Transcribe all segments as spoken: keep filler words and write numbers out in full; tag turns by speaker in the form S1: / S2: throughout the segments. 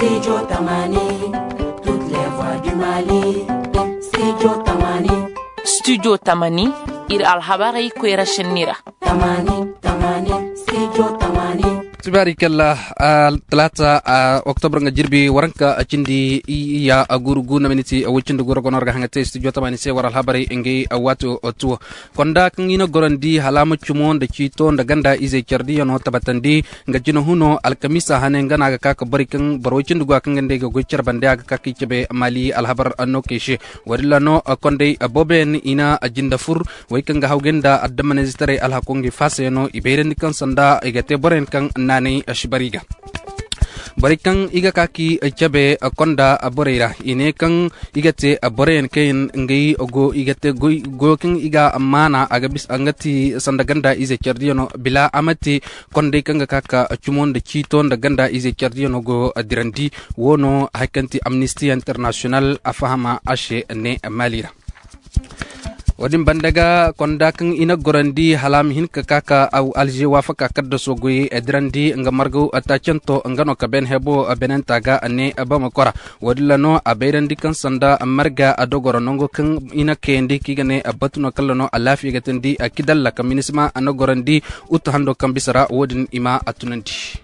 S1: Studio Tamani, toutes les voix du Mali. Studio Tamani.
S2: Studio Tamani, ir alhabarai kwera shenira.
S1: Tamani, Tamani, Studio Tamani.
S3: Tubarikalla talata Oktober nga jirbi waranka chindi ya agurugu na miniti awichindu goro gonorga hangate studio tamani se waral habari ngi awatu otu konda kangino gorandi halama chumon da chito da ganda ize chardi yono tabatandi nga jino huno alkamisa hanenga naga kaka barikan barwichindu gwa kangende go gochar bande aga kaki chebe mali alhabar anno keshe warilla no konde boben ina ajinda fur waikanga hawgenda addamane zitare alhakongi fase no iberen kan sanda igate boren kan nani ashbariga barikan iga kaki chabe konda aborera ine kan igate aboren kain ngai ogo igate go kan iga amana aga bis angati sandaganda ize chardiono bila amati konde kan kaka chumon de chito ndaganda ize chardiono go dirandi wono hakanti Amnesty International afahama ashe ne malira wadin bandaga kondakan ina gorandi halam hin kaka au alje wafaka kaddo sogoyi edrandi nga margo atachento ngano kaben hebo benen taga ane abama kora wadilano abeirandi kan sanda marga adogoro nongo kan ina kendi kigane abatuno kallano alafi gatendi akidalla kaminisma anogorandi uthando kambisara wodin ima atunanti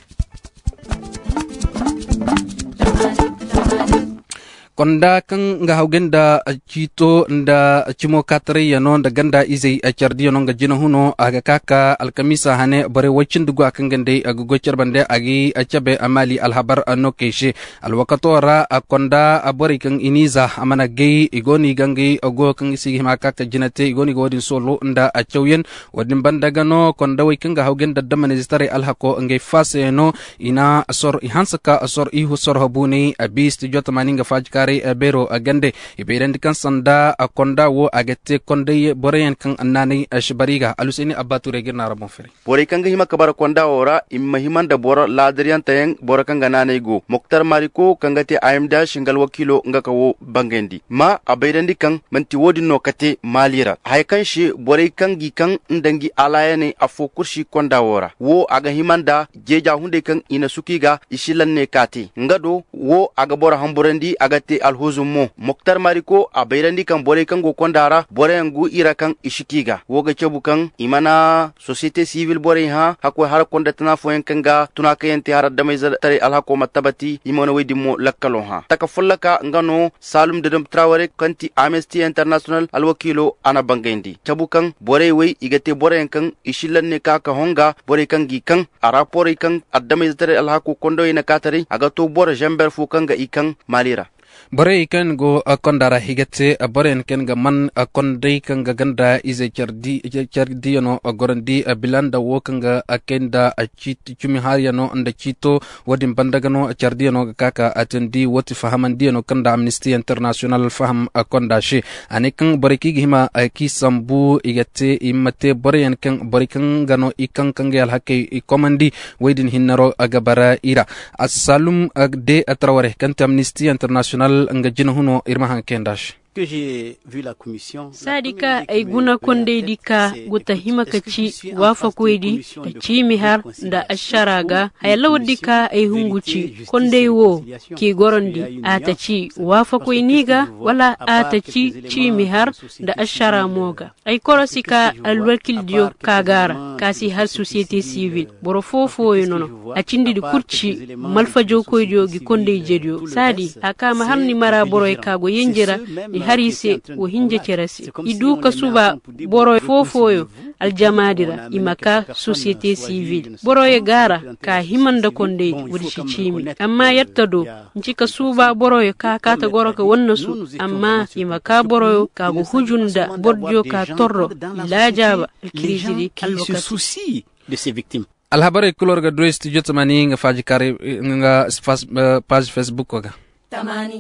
S3: konda kan nga hawgenda chito nda chimo katri yano nda ganda izai achardi yano nga jino huno aga kaka alkamisa hane bare wachindugo akangende agugo charbande agi achabe amali alhabar anno keshe alwakato ra konda abori kan iniza amana gei igoni gangi ogo kan isi himaka ka jinate igoni godin solo nda achawyen wadin bandaga no konda way kan nga hawgenda damane zitare alhako ngai fase no ina asor ihansaka asor ihu sor habuni abist jotamani nga fajka bero agande iberen kan sanda akonda wo agate konde boreyan kan annani ashbariga alusini abatu regina rabon fere
S4: bore kan hima kabar konda ora imma himanda bora ladriyan tayeng bora kan ganane go moktar mariko kangate aimda shingal wakilo ngaka wo bangendi ma aberendi kan manti wodi no kate malira hay kan shi bore kan gi kan ndangi alayane afo kurshi konda ora wo aga himanda jeja hunde kan ina sukiga ishilanne kate ngado wo aga bora hamburandi agate alhuzumo moktar mariko abeirandi kan bore kan go kondara bore ngu ira kan ishikiga woga chebu kan imana societe civil bore ha hakwa har konda tana foyen kanga tuna kayente har damay tare alhako matabati imona wedi mo lakkalo ha takafullaka ngano salum dedum traware kanti Amnesty International alwakilo ana bangendi chebu kan bore wey igate bore kan ishilanne ka ka honga bore kan gi kan arapore kan addamay tare alhako kondo ina katari aga to bore jamber fu kanga ikan malira
S3: bare ikan go akondara higate baren ken ga man akonde kan ga ganda ize chardi chardi no gorandi bilanda wo kan ga akenda achit chumi hariya no anda chito wadin bandaga no chardi no kaka atendi woti fahamandi no kanda Amnesty International faham akonda shi anikan bariki hima ki sambu igate imate baren kan barikan gano ikan kan ga alhake ikomandi wadin hinnaro agabara ira asalum agde atraware kan Amnesty International nga jino huno irmahan kendash
S5: que j'ai vu la commission
S6: sadika ay guna konde dika guta himakaci wafa koydi da cimi har da asharaga hayalla wadika ay hunguci konde wo ki gorondi ataci wafa koyniga wala ataci cimi har da ashara moga ay korosika alwakil dio kagara kasi har société civile boro fofo yono a cindi di kurci malfajo koydio gi konde jedio sadi akama harni mara boro e kago yenjera harise o hinje kerasi idu kasuba boro fofoyo aljamadira imaka société civile boro ye gara ka himanda konde wudi cimi amma yattado nci kasuba boro ye ka kata goro ka wonnasu amma imaka boro ka go hujunda bodjo ka torro lajaba krizidi
S5: se soucie de ces victimes
S3: alhabare kulor ga dress ti jotamani nga faji kare nga page Facebook ga tamani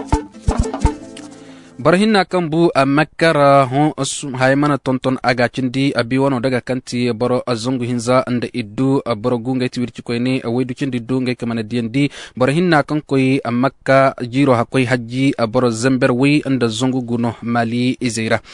S3: barhinna kan bu a makara hon haymana tonton aga cindi abi wono daga kanti boro azungu hinza anda iddu boro gunga tiwirci koyne waydu cindi dunga kamana diendi barhinna kan koy a makka jiro hakoy haji boro zamber wi anda zungu guno mali izira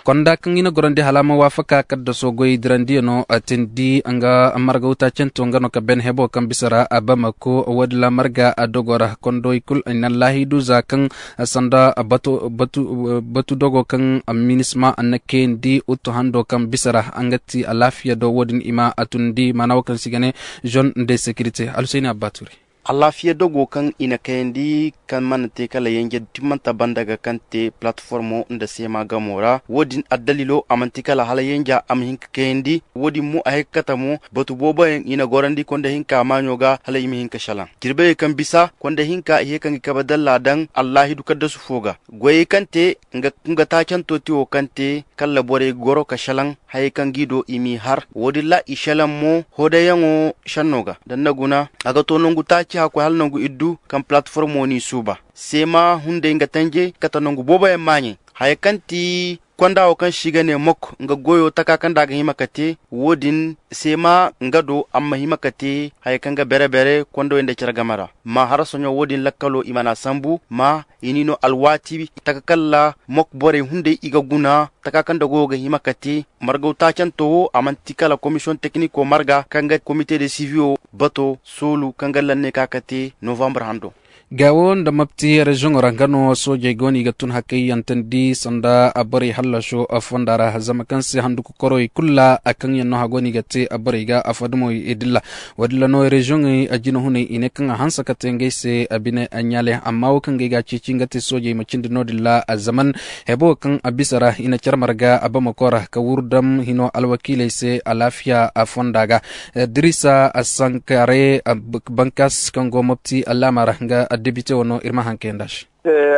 S3: konda kan ina gorande halama wafaka kadda so goy dirandi no atendi anga amarga uta cento ngano ka ben hebo kan bisara abama ko wadla marga adogora kondo ikul inallahi du zakan sanda batu batu batu dogo kan minisma annake ndi uto hando kan bisara angati alafiya do wodin ima atundi manaw kan sigane zone de sécurité Alseni Abaturi
S4: Allah fiye dogo kan ina kayendi kan manate kala yenge timanta bandaga kante platformo nda sema gamora wodin addalilo amanti kala hala yenja am hinka kayendi wodi mu ahekata mu batu boba ina gorandi konda hinka manyoga hala yimi hinka shalan kirbe kan bisa konda hinka ihe kan kabadalla dan Allah hidu kadda su foga goye kante nga nga ta canto tiwo kante kala bore goro ka shalan hay kan gido imi har wodilla ishalan mo hodayango shannoga dan naguna aga to nongu ta ko halnongu iddu kam platform woni suba sema hunde nga tanje katanongu boba e manye hay kanti konda o kan shigane mok nga goyo taka kanda ga himakate wodin sema ngado amma himakate hay kanga bere bere kondo ende gamara ma harasonyo wodin lakkalo imana sambu ma inino alwati taka kala mok bore hunde iga guna taka kanda go ga himakate margo ta canto amantikala commission technique o marga kanga comité de civio bato solu kanga lanne kakate novembre hando
S3: gawon da mapti region orangano soje goni gatun hakai antandi sanda abari hallasho afondara zamakansi handuku koroi kulla akan yanno hagoni gate abari ga afadmo idilla wadilla no region ajino hune ine kan hansa katenge se abine anyale amma kan ga cicingate soje macindi no dilla azaman hebo kan abisara ina charmarga abama kora ka wurdam hino alwakile se alafia afondaga dirisa asankare bankas kango mapti alamara nga député wono irma hankendash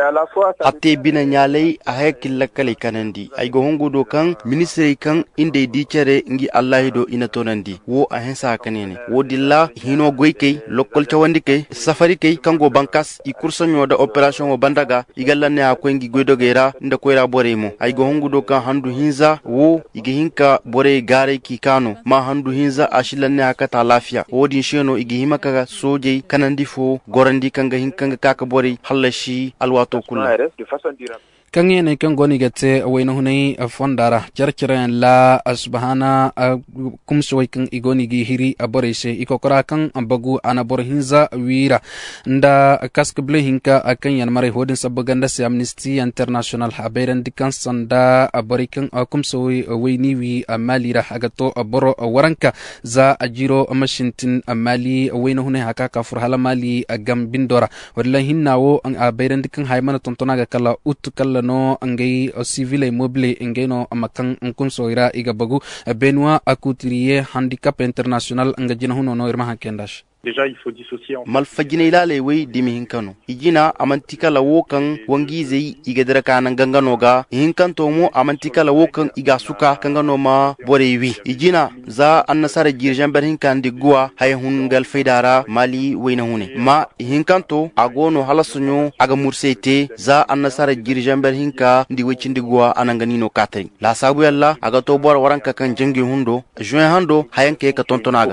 S4: ate bina nyalai a hayakin lakkale kanandi ay go hongo do kan ministre kan inde di cere ngi Allah do ina tonandi wo a hensa kanene wo dilla hino goykay lokol tawandi kay safari kay kango bankas i kursanyo da operation o bandaga igalanne a ko ngi goydo gera nda koyra boremo ay go hongo do kan handu hinza wo igi hinka bore gare ki kano ma handu hinza ashilanne akata lafiya wodi sheno igi himaka soje kanandi fo gorandi kanga hinkanga kaka bore halashi alwato kula
S3: kan yana kan goni gate wayna hunai fondara charchara la subhana kumso kan igoni gi hiri aborese ikokora kan ambagu anabor hinza wira nda kaskble hinka akan yan mare hodin sabaganda se Amnesty International haberan dikan sanda aborikan kumso wayni wi amalira agato aboro waranka za ajiro mashintin amali wayna hunai haka ka furhala mali agam bindora wallahi nawo an aberan dikan haymana tontona ga kala ut kala no angay civil mobile engeno amakan nkun soira iga bagu benwa akutiriye handicap international angajina huno no irma hakendash
S7: déjà il faut dissocier
S4: mal fajina ilale wey dimi hinkano ijina amantika la wokan wangize igadara kanan gangano ga hinkanto mo amantika la wokan iga suka kangano ma borewi ijina za annasara jirjan ber hinkan digwa hay hungal faidara mali weyna hune ma hinkanto agono halasunyo aga mursete za annasara jirjan ber hinka ndi wecin digwa ananganino katri la sabu yalla aga to bor waranka kan jengi hundo juin hando hayanke ka tontonaga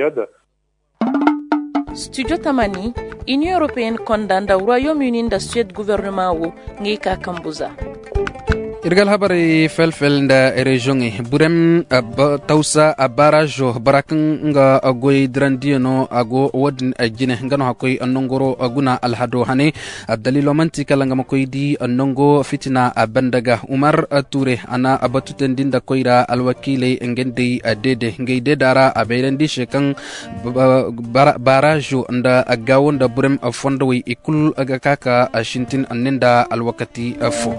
S2: Studio Tamani, Union Européenne condamne le Royaume-Uni da Suède gouvernement wo ngi ka kambuza.
S3: irgal habari felfel nda region e burem tausa abarajo barakan nga agoy drandino ago wadin ajine ngano hakoy annongoro aguna alhado hane dalilo manti kala ngam koy di annongo fitina abandaga Umar Toure ana abatuten dinda koyra alwakile ngende adede ngeyde dara aberendi shekan barajo nda agawonda burem fondo wi ikul agakaka ashintin annenda alwakati afo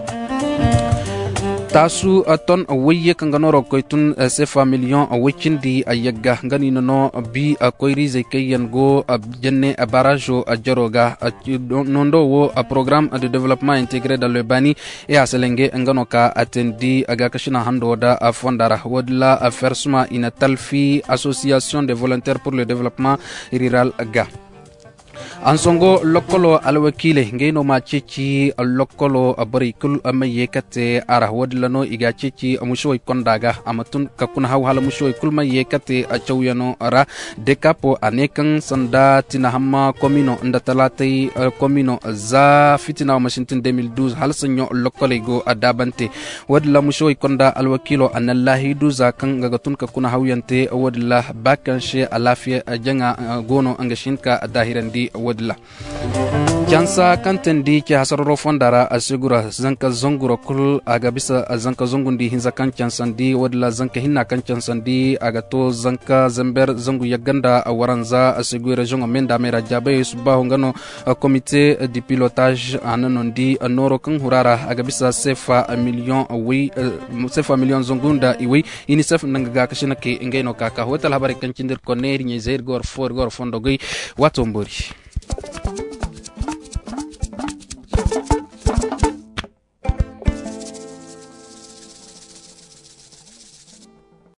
S3: tasu aton wiye kanganoro koitun sefa million wikindi ayaga ngani no bi koiri zekeyan go jenne barajo ajaroga nondo wo programme de développement intégré dans le bani et aselenge ngano ka atendi aga kashina hando da fondara wadla afersuma ina talfi association des volontaires pour le développement rural aga ansongo lokolo alwakile ngeno ma ceci lokolo barikul amayekate ara wadlano iga ceci amushoy kondaga amatun kakuna haw hala mushoy kulma yekate achawyano ara dekapo anekan sanda tina hamma komino nda talati komino za fitina mashintin deux mille douze hal sanyo lokole go adabante wadla mushoy konda alwakilo anallahi duza kan gagatun kakuna hawyante wadla bakanshe alafia janga gono angashinka dahirandi wadla jansa kantendi ke hasarro fondara asigura zanka zonguro kul aga bisa zanka zongundi hinza kan chansandi wadla zanka hinna kan chansandi aga to zanka zamber zangu yaganda waranza asigura jonga menda mera jabe subaho ngano comité de pilotage ananondi noro kan hurara aga bisa sefa million wi sefa million zongunda iwi unicef nanga kashina ke ngeno kaka hotel habari kan cindir koneri nyezer gor for gor fondogi watombori